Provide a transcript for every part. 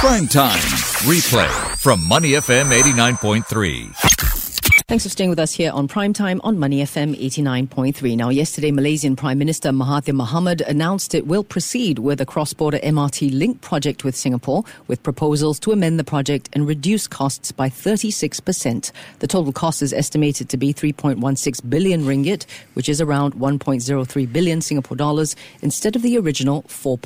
Prime Time. Replay from Money FM 89.3. Thanks for staying with us here on Primetime on Money FM 89.3. Now, yesterday, Malaysian Prime Minister Mahathir Mohamad announced it will proceed with a cross-border MRT link project with Singapore, with proposals to amend the project and reduce costs by 36%. The total cost is estimated to be 3.16 billion ringgit, which is around 1.03 billion Singapore dollars, instead of the original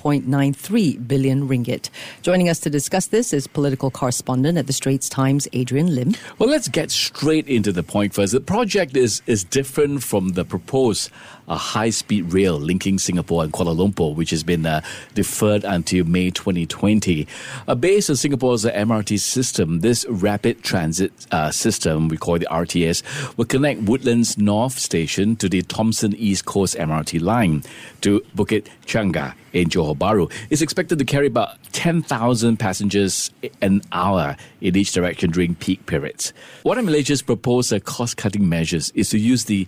4.93 billion ringgit. Joining us to discuss this is political correspondent at the Straits Times, Adrian Lim. Well, let's get straight into the point first. The project is different from the proposed high-speed rail linking Singapore and Kuala Lumpur, which has been deferred until May 2020. Based on Singapore's MRT system, this rapid transit system, we call it the RTS, will connect Woodlands North Station to the Thomson East Coast MRT line to Bukit Changga in Johor Bahru. It's expected to carry about 10,000 passengers an hour in each direction during peak periods. One of Malaysia's proposed cost-cutting measures is to use the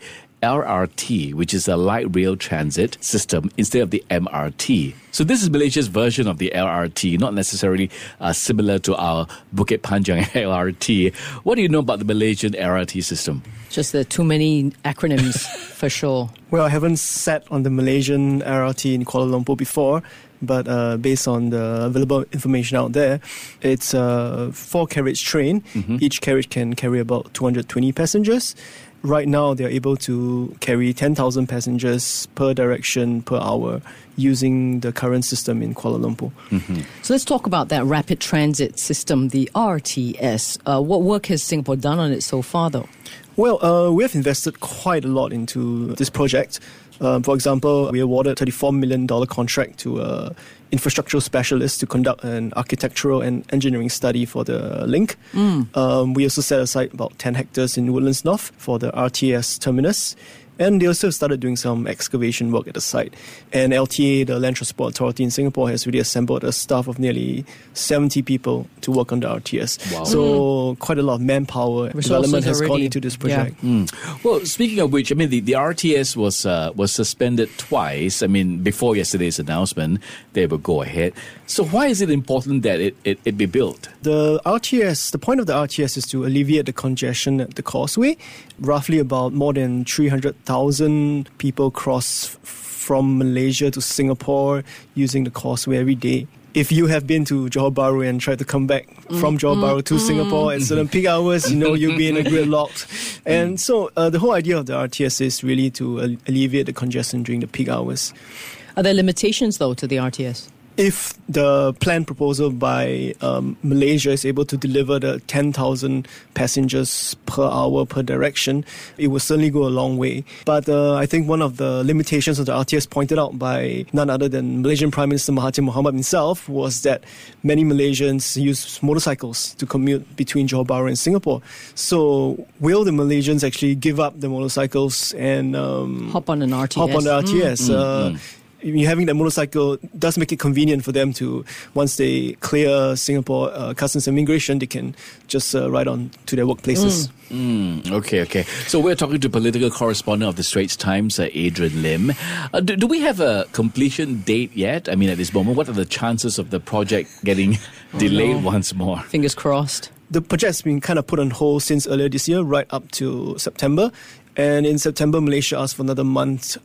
LRT, which is a light rail transit system, instead of the MRT. So this is Malaysia's version of the LRT, not necessarily similar to our Bukit Panjang LRT. What do you know about the Malaysian LRT system? Just there are too many acronyms, for sure. Well, I haven't sat on the Malaysian LRT in Kuala Lumpur before, but based on the available information out there, it's a 4-carriage train. Mm-hmm. Each carriage can carry about 220 passengers. Right now, they're able to carry 10,000 passengers per direction per hour using the current system in Kuala Lumpur. Mm-hmm. So let's talk about that rapid transit system, the RTS. What work has Singapore done on it so far, though? Well, we have invested quite a lot into this project. For example, we awarded a $34 million contract to infrastructural specialists to conduct an architectural and engineering study for the link. We also set aside about 10 hectares in Woodlands North for the RTS terminus. And they also started doing some excavation work at the site. And LTA, the Land Transport Authority in Singapore, has really assembled a staff of nearly 70 people to work on the RTS. Wow. So quite a lot of manpower development has gone into this project. Yeah. Well, speaking of which, I mean, the RTS was suspended twice. I mean, before yesterday's announcement, they will go ahead. So why is it important that it be built? The point of the RTS is to alleviate the congestion at the causeway. Roughly about more than 300,000 people cross from Malaysia to Singapore using the causeway every day. If you have been to Johor Bahru and tried to come back from Johor Bahru to Singapore at certain peak hours, you'll be in a gridlock. And so the whole idea of the RTS is really to alleviate the congestion during the peak hours. Are there limitations, though, to the RTS? If the planned proposal by Malaysia is able to deliver the 10,000 passengers per hour per direction, it will certainly go a long way. But I think one of the limitations of the RTS pointed out by none other than Malaysian Prime Minister Mahathir Mohamad himself was that many Malaysians use motorcycles to commute between Johor Bahru and Singapore. So will the Malaysians actually give up the motorcycles and hop on an RTS? Hop on the RTS. Having that motorcycle does make it convenient for them to, once they clear Singapore Customs and Immigration, they can just ride on to their workplaces. Okay. So we're talking to political correspondent of the Straits Times, Adrian Lim. Do we have a completion date yet? I mean, at this moment, what are the chances of the project getting delayed once more? Fingers crossed. The project's been kind of put on hold since earlier this year, right up to September. And in September, Malaysia asked for another month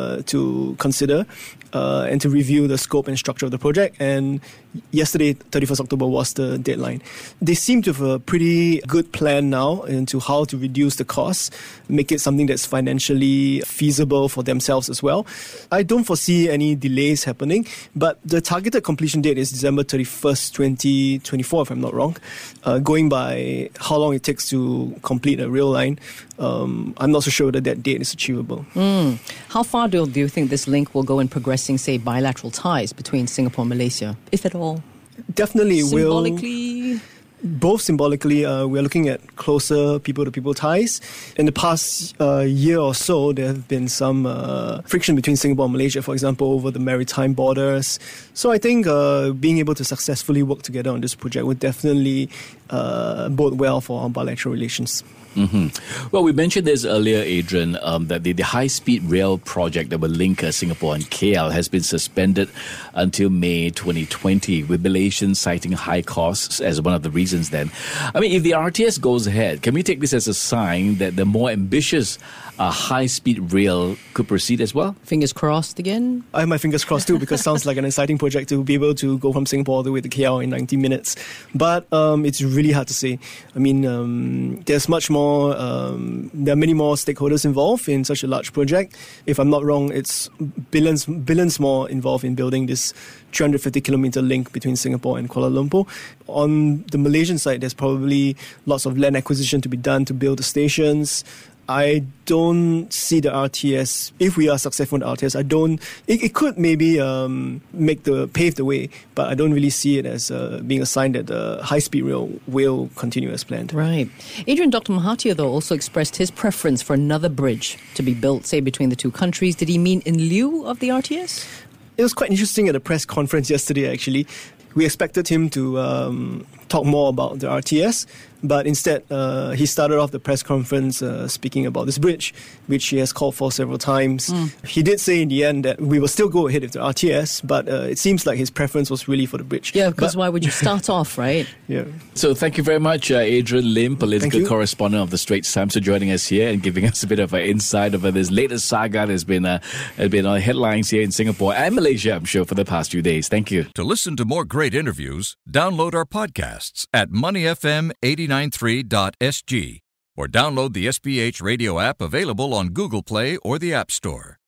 to consider and to review the scope and structure of the project. And yesterday, 31st October, was the deadline. They seem to have a pretty good plan now into how to reduce the costs, make it something that's financially feasible for themselves as well. I don't foresee any delays happening, but the targeted completion date is December 31st, 2024, if I'm not wrong. Going by how long it takes to complete a rail line, I'm not so sure that date is achievable. How far do you think this link will go in progressing, say, bilateral ties between Singapore and Malaysia, if at all? Definitely Symbolically? both symbolically, we are looking at closer people-to-people ties. In the past year or so, there have been some friction between Singapore and Malaysia, for example, over the maritime borders. So I think being able to successfully work together on this project would definitely bode well for our bilateral relations. Mm-hmm. Well, we mentioned this earlier, Adrian, that the high-speed rail project that will link Singapore and KL has been suspended until May 2020, with Malaysians citing high costs as one of the reasons then. I mean, if the RTS goes ahead, can we take this as a sign that the more ambitious high-speed rail could proceed as well? Fingers crossed again? I have my fingers crossed too, because it sounds like an exciting project to be able to go from Singapore all the way to KL in 90 minutes. But it's really hard to say. I mean, there's much more. There are many more stakeholders involved in such a large project. If I'm not wrong, it's billions more involved in building this 350-kilometer link between Singapore and Kuala Lumpur. On the Malaysian side, there's probably lots of land acquisition to be done to build the stations. I don't see the RTS. If we are successful in the RTS, it could maybe pave the way, but I don't really see it as being a sign that the high-speed rail will continue as planned. Right. Adrian, Dr. Mahathir, though, also expressed his preference for another bridge to be built, say, between the two countries. Did he mean in lieu of the RTS? It was quite interesting at a press conference yesterday, actually. We expected him to talk more about the RTS, but instead he started off the press conference speaking about this bridge, which he has called for several times. He did say in the end that we will still go ahead with the RTS, but it seems like his preference was really for the bridge. Yeah, because why would you start off, right? Yeah. So thank you very much, Adrian Lim, political correspondent of the Straits Times, for joining us here and giving us a bit of an insight over this latest saga that's been on headlines here in Singapore and Malaysia, I'm sure, for the past few days. Thank you. To listen to more great interviews, download our podcasts at moneyfm893.sg or download the SPH radio app available on Google Play or the App Store.